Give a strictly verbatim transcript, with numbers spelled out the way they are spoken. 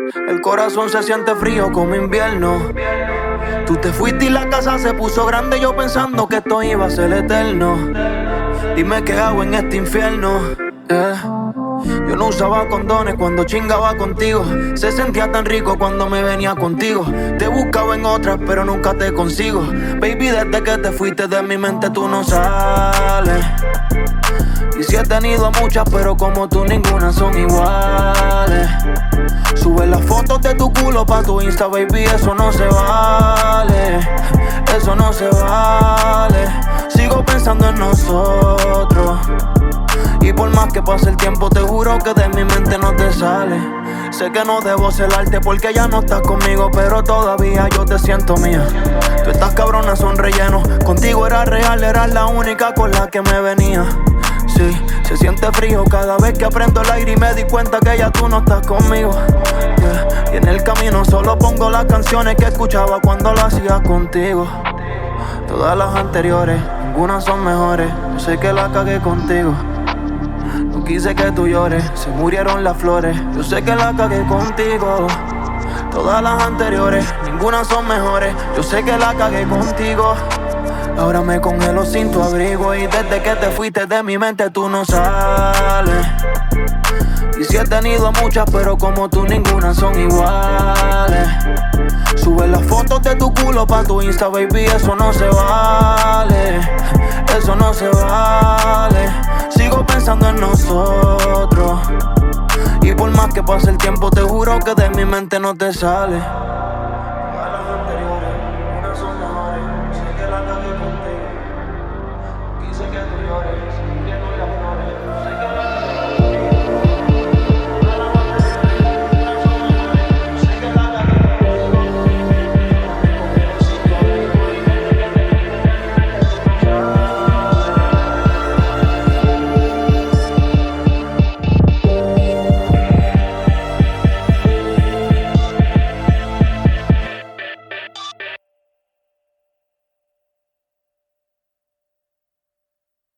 El corazón se siente frío como invierno. Tú te fuiste y la casa se puso grande, yo pensando que esto iba a ser eterno. Dime qué hago en este infierno, yeah. Yo no usaba condones cuando chingaba contigo. Se sentía tan rico cuando me venía contigo. Te buscaba en otras pero nunca te consigo. Baby, desde que te fuiste de mi mente tú no sales. Y si he tenido muchas pero como tú ninguna son iguales. Sube las fotos de tu culo pa' tu Insta, baby, eso no se vale. Eso no se vale. Sigo pensando en nosotros. Y por más que pase el tiempo te juro que de mi mente no te sale. Sé que no debo celarte porque ya no estás conmigo, pero todavía yo te siento mía. Tú estas cabronas son rellenos. Contigo era real, eras la única con la que me venía. Sí, se siente frío cada vez que aprendo el aire y me di cuenta que ya tú no estás conmigo, yeah. Y en el camino solo pongo las canciones que escuchaba cuando lo hacía contigo. Todas las anteriores, ninguna son mejores. Yo sé que la cagué contigo. No quise que tú llores, se murieron las flores. Yo sé que la cagué contigo. Todas las anteriores, ninguna son mejores. Yo sé que la cagué contigo. Ahora me congelo sin tu abrigo. Y desde que te fuiste de mi mente tú no sales. Y si he tenido muchas pero como tú ninguna son iguales. Sube las fotos de tu culo pa' tu Insta, baby, eso no se vale. Eso no se vale. Sigo pensando en nosotros. Y por más que pase el tiempo te juro que de mi mente no te sale.